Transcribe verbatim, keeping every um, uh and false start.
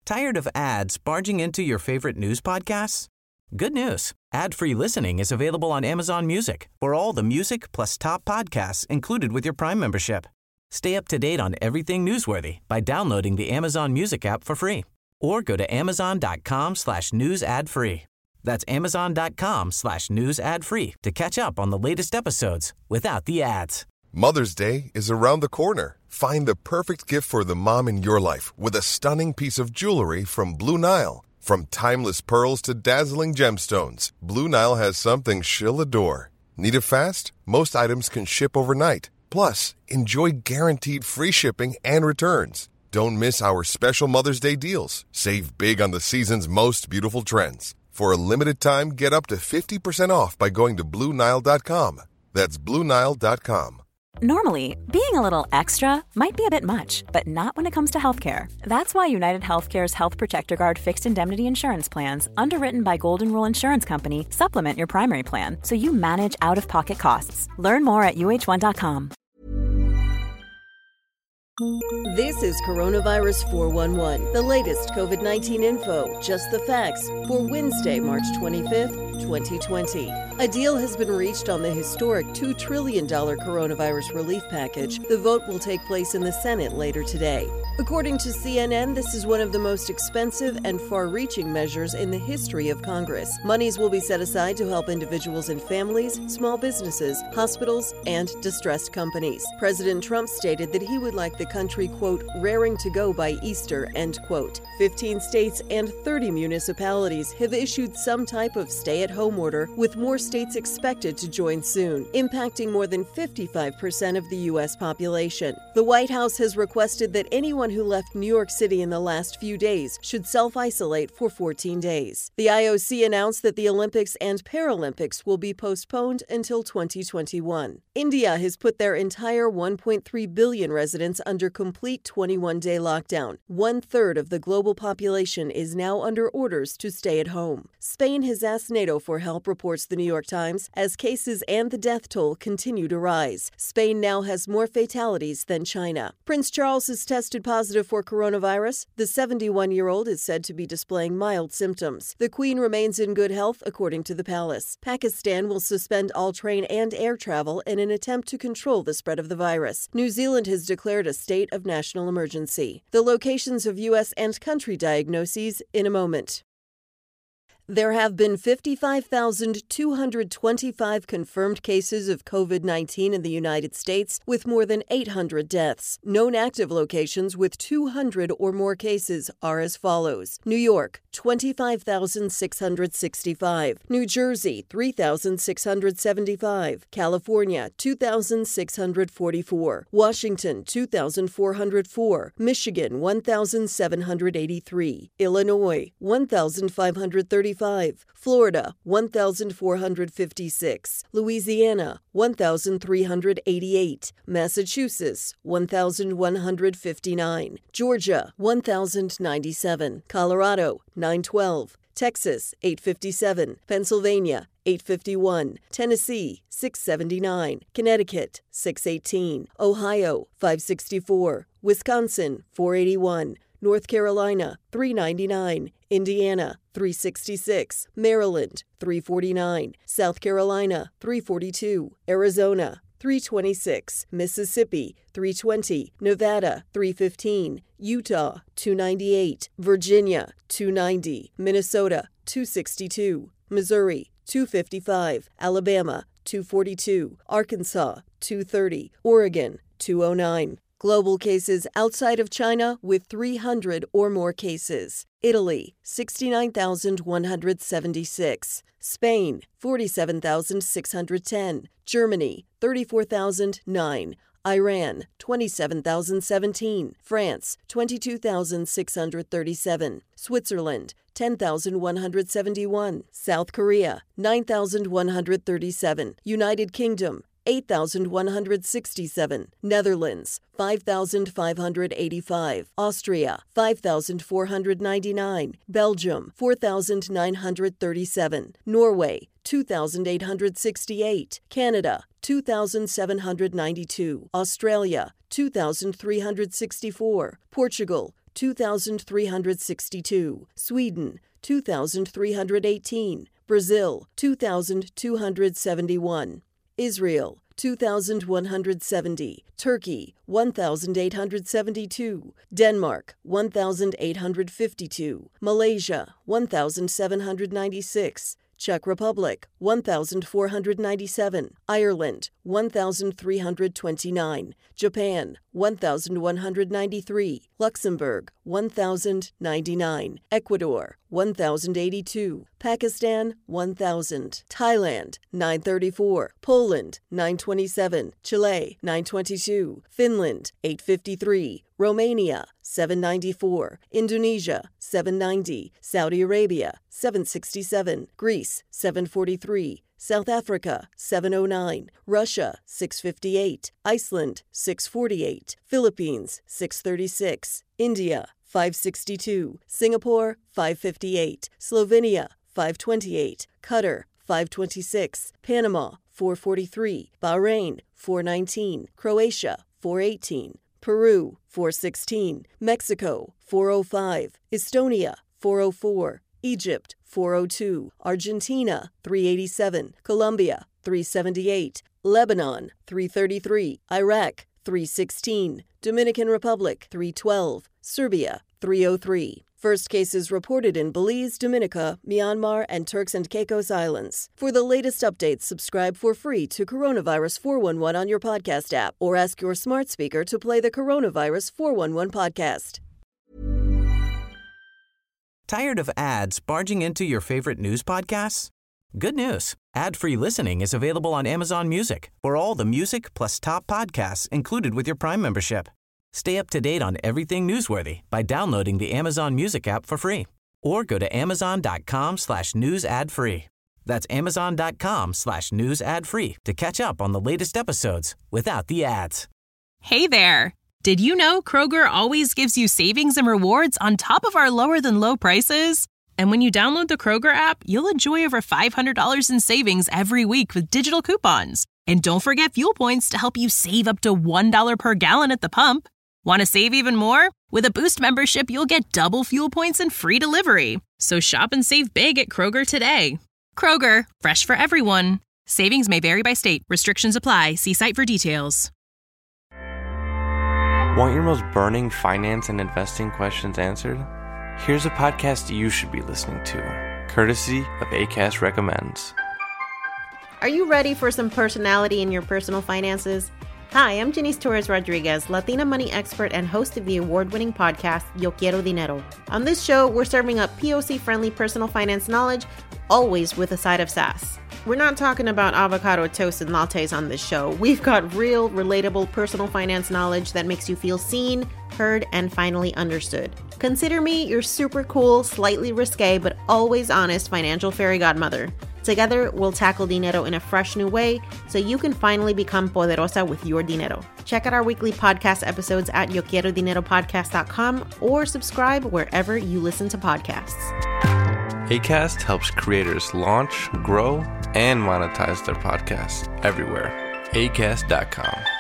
Tired of ads barging into your favorite news podcasts? Good news. Ad-free listening is available on Amazon Music for all the music plus top podcasts included with your Prime membership. Stay up to date on everything newsworthy by downloading the Amazon Music app for free or go to amazon.com slash news ad free. That's amazon.com slash news ad free to catch up on the latest episodes without the ads. Mother's Day is around the corner. Find the perfect gift for the mom in your life with a stunning piece of jewelry from Blue Nile. From timeless pearls to dazzling gemstones, Blue Nile has something she'll adore. Need it fast? Most items can ship overnight. Plus, enjoy guaranteed free shipping and returns. Don't miss our special Mother's Day deals. Save big on the season's most beautiful trends. For a limited time, get up to fifty percent off by going to Blue Nile dot com. That's Blue Nile dot com. Normally, being a little extra might be a bit much, but not when it comes to healthcare. That's why United Healthcare's Health Protector Guard fixed indemnity insurance plans, underwritten by Golden Rule Insurance Company, supplement your primary plan so you manage out-of-pocket costs. Learn more at U H one dot com. This is Coronavirus four one one, the latest COVID nineteen info, just the facts, for Wednesday, March twenty-fifth, twenty twenty. A deal has been reached on the historic two trillion dollars coronavirus relief package. The vote will take place in the Senate later today. According to C N N, this is one of the most expensive and far-reaching measures in the history of Congress. Monies will be set aside to help individuals and families, small businesses, hospitals, and distressed companies. President Trump stated that he would like the country, quote, raring to go by Easter, end quote. fifteen states and thirty municipalities have issued some type of stay-at-home order, with more states expected to join soon, impacting more than fifty-five percent of the U S population. The White House has requested that anyone who left New York City in the last few days should self-isolate for fourteen days. The I O C announced that the Olympics and Paralympics will be postponed until twenty twenty-one. India has put their entire one point three billion residents under complete twenty-one day lockdown. One-third of the global population is now under orders to stay at home. Spain has asked NATO for help, reports the New York Times, as cases and the death toll continue to rise. Spain now has more fatalities than China. Prince Charles has tested positive for coronavirus. The seventy-one-year-old is said to be displaying mild symptoms. The Queen remains in good health, according to the palace. Pakistan will suspend all train and air travel in an attempt to control the spread of the virus. New Zealand has declared a state of national emergency. The locations of U S and country diagnoses in a moment. There have been fifty-five thousand two hundred twenty-five confirmed cases of COVID nineteen in the United States, with more than eight hundred deaths. Known active locations with two hundred or more cases are as follows: New York, twenty-five thousand six hundred sixty-five; New Jersey, three thousand six hundred seventy-five; California, two thousand six hundred forty-four; Washington, two thousand four hundred four; Michigan, one thousand seven hundred eighty-three; Illinois, one thousand five hundred thirty-five; Florida, one thousand four hundred fifty-six; Louisiana, one thousand three hundred eighty-eight; Massachusetts, one thousand one hundred fifty-nine; Georgia, one thousand ninety-seven; Colorado, nine hundred twelve; Texas, eight hundred fifty-seven; Pennsylvania, eight hundred fifty-one; Tennessee, six hundred seventy-nine; Connecticut, six hundred eighteen; Ohio, five hundred sixty-four; Wisconsin, four hundred eighty-one; North Carolina, three hundred ninety-nine; Indiana, three hundred sixty-six; Maryland, three hundred forty-nine; South Carolina, three hundred forty-two; Arizona, three hundred twenty-six; Mississippi, three hundred twenty; Nevada, three hundred fifteen; Utah, two hundred ninety-eight; Virginia, two hundred ninety; Minnesota, two hundred sixty-two; Missouri, two hundred fifty-five; Alabama, two hundred forty-two; Arkansas, two hundred thirty; Oregon, two hundred nine. Global cases outside of China with three hundred or more cases. Italy, sixty-nine thousand one hundred seventy-six. Spain, forty-seven thousand six hundred ten. Germany, thirty-four thousand nine. Iran, twenty-seven thousand seventeen. France, twenty-two thousand six hundred thirty-seven. Switzerland, ten thousand one hundred seventy-one. South Korea, nine thousand one hundred thirty-seven. United Kingdom, eight thousand one hundred sixty-seven. Netherlands, five thousand five hundred eighty-five. Austria, five thousand four hundred ninety-nine. Belgium, four thousand nine hundred thirty-seven. Norway, two thousand eight hundred sixty-eight. Canada, two thousand seven hundred ninety-two. Australia, two thousand three hundred sixty-four. Portugal, two thousand three hundred sixty-two, Sweden, two thousand three hundred eighteen, Brazil, two thousand two hundred seventy-one, Israel, two thousand one hundred seventy, Turkey, one thousand eight hundred seventy-two, Denmark, one thousand eight hundred fifty-two, Malaysia, one thousand seven hundred ninety-six, Czech Republic, one thousand four hundred ninety-seven, Ireland, one thousand three hundred twenty-nine, Japan, one thousand one hundred ninety-three, Luxembourg, one thousand ninety-nine, Ecuador, one thousand eighty-two, Pakistan, one thousand, Thailand, nine thirty-four, Poland, nine twenty-seven, Chile, nine twenty-two, Finland, eight fifty-three, Romania, seven ninety-four, Indonesia, seven ninety, Saudi Arabia, seven sixty-seven, Greece, seven forty-three, South Africa, seven oh nine, Russia, six fifty-eight, Iceland, six forty-eight, Philippines, six thirty-six, India, five sixty-two, Singapore, five fifty-eight, Slovenia, five twenty-eight, Qatar, five twenty-six, Panama, four forty-three, Bahrain, four nineteen, Croatia, four eighteen, Peru, four sixteen, Mexico, four oh five, Estonia, four oh four, Egypt, four oh two, Argentina, three eighty-seven, Colombia, three seventy-eight, Lebanon, three thirty-three, Iraq, three sixteen, Dominican Republic, three twelve, Serbia, three oh three. First cases reported in Belize, Dominica, Myanmar, and Turks and Caicos Islands. For the latest updates, subscribe for free to Coronavirus four one one on your podcast app or ask your smart speaker to play the Coronavirus four one one podcast. Tired of ads barging into your favorite news podcasts? Good news. Ad-free listening is available on Amazon Music for all the music plus top podcasts included with your Prime membership. Stay up to date on everything newsworthy by downloading the Amazon Music app for free or go to amazon.com slash news ad free. That's amazon.com slash news ad free to catch up on the latest episodes without the ads. Hey there. Did you know Kroger always gives you savings and rewards on top of our lower than low prices? And when you download the Kroger app, you'll enjoy over five hundred dollars in savings every week with digital coupons. And don't forget fuel points to help you save up to one dollar per gallon at the pump. Want to save even more? With a Boost membership, you'll get double fuel points and free delivery. So shop and save big at Kroger today. Kroger, fresh for everyone. Savings may vary by state. Restrictions apply. See site for details. Want your most burning finance and investing questions answered? Here's a podcast you should be listening to, courtesy of Acast Recommends. Are you ready for some personality in your personal finances? Hi, I'm Janice Torres-Rodriguez, Latina money expert and host of the award-winning podcast, Yo Quiero Dinero. On this show, we're serving up P O C-friendly personal finance knowledge, always with a side of sass. We're not talking about avocado toast and lattes on this show. We've got real, relatable personal finance knowledge that makes you feel seen, heard, and finally understood. Consider me your super cool, slightly risque, but always honest financial fairy godmother. Together, we'll tackle dinero in a fresh new way so you can finally become poderosa with your dinero. Check out our weekly podcast episodes at yo quiero dinero podcast dot com or subscribe wherever you listen to podcasts. Acast helps creators launch, grow, and monetize their podcasts everywhere. acast dot com.